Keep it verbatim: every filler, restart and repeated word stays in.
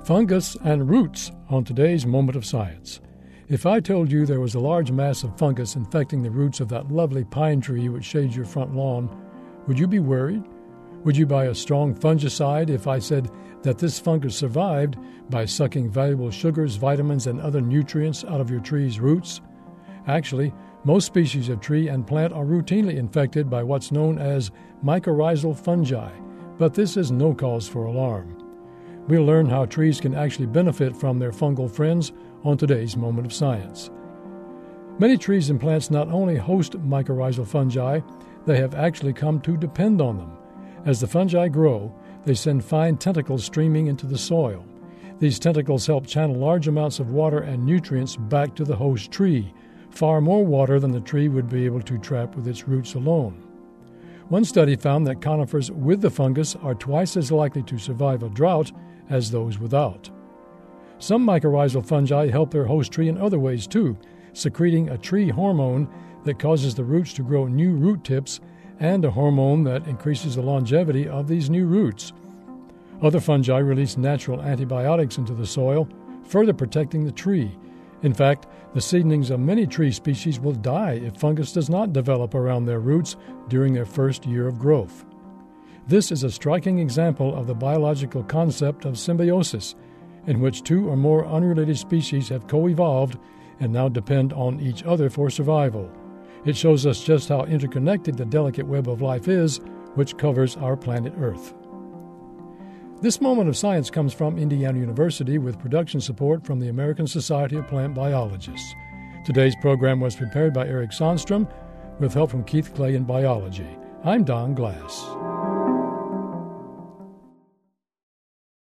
Fungus and roots on today's Moment of Science. If I told you there was a large mass of fungus infecting the roots of that lovely pine tree which shades your front lawn, would you be worried? Would you buy a strong fungicide if I said that this fungus survived by sucking valuable sugars, vitamins, and other nutrients out of your tree's roots? Actually, most species of tree and plant are routinely infected by what's known as mycorrhizal fungi, but this is no cause for alarm. We'll learn how trees can actually benefit from their fungal friends on today's Moment of Science. Many trees and plants not only host mycorrhizal fungi, they have actually come to depend on them. As the fungi grow, they send fine tentacles streaming into the soil. These tentacles help channel large amounts of water and nutrients back to the host tree, far more water than the tree would be able to trap with its roots alone. One study found that conifers with the fungus are twice as likely to survive a drought as those without. Some mycorrhizal fungi help their host tree in other ways too, secreting a tree hormone that causes the roots to grow new root tips and a hormone that increases the longevity of these new roots. Other fungi release natural antibiotics into the soil, further protecting the tree. In fact, the seedlings of many tree species will die if fungus does not develop around their roots during their first year of growth. This is a striking example of the biological concept of symbiosis, in which two or more unrelated species have co-evolved and now depend on each other for survival. It shows us just how interconnected the delicate web of life is, which covers our planet Earth. This Moment of Science comes from Indiana University with production support from the American Society of Plant Biologists. Today's program was prepared by Eric Sandstrom with help from Keith Clay in biology. I'm Don Glass.